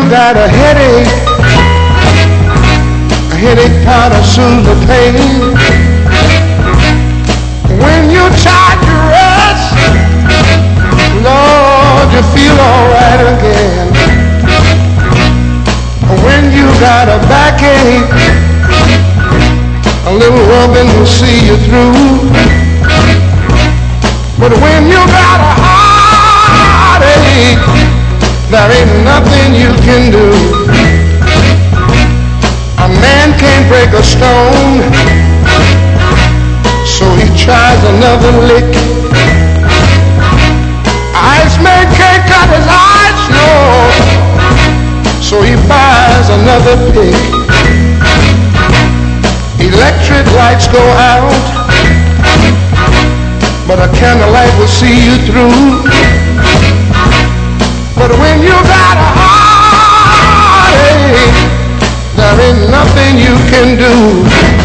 got a headache powder soothes the pain. When you try to rest, Lord, you feel alright again. When you got a backache, a little rubbing will see you through. But when you got a heartache, there ain't nothing you can do. A man can't break a stone, so he tries another lick. Iceman can't cut his ice, no, so he buys another pick. Electric lights go out, but a candlelight will see you through. But when you got a heartache, there ain't nothing you can do.